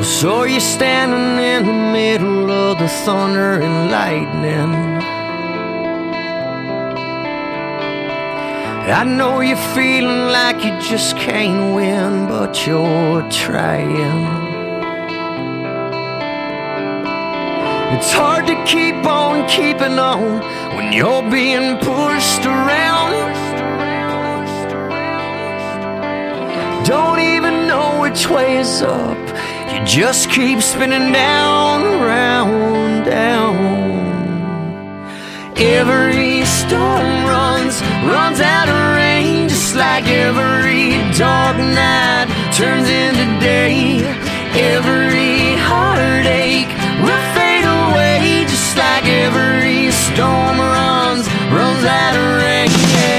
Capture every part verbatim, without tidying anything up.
So you're standing in the middle of the thunder and lightning. I know you're feeling like you just can't win, but you're trying. It's hard to keep on keeping on when you're being pushed around. Don't even know which way is up. You just keep spinning down, round, down. Every storm runs, runs out of rain, just like every dark night turns into day. Every heartache will fade away, just like every storm runs, runs out of rain.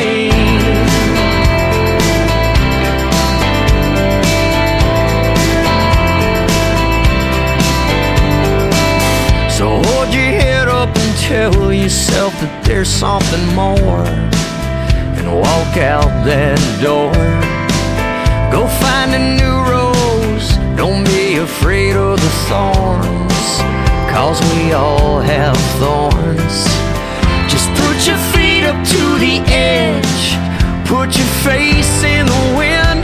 So hold your head up and tell yourself that there's something more, and walk out that door. Go find a new rose, don't be afraid of the thorns, cause we all have thorns. Just put your feet up to the edge, put your face in the wind,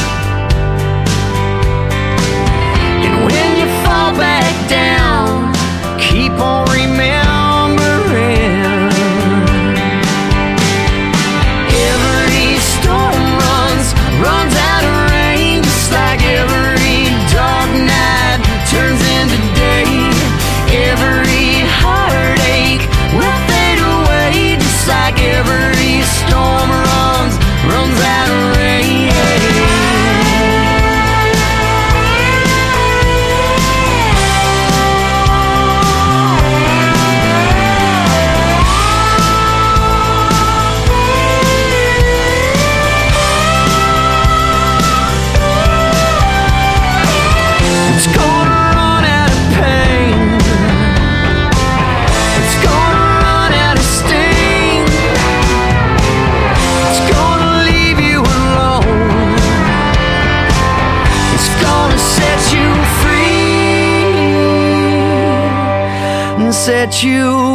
and when you fall back down, keep on remembering. Every storm runs, runs out of rain, just like every dark night turns into day. Every heartache will fade away, just like every storm runs, runs out of rain. Set you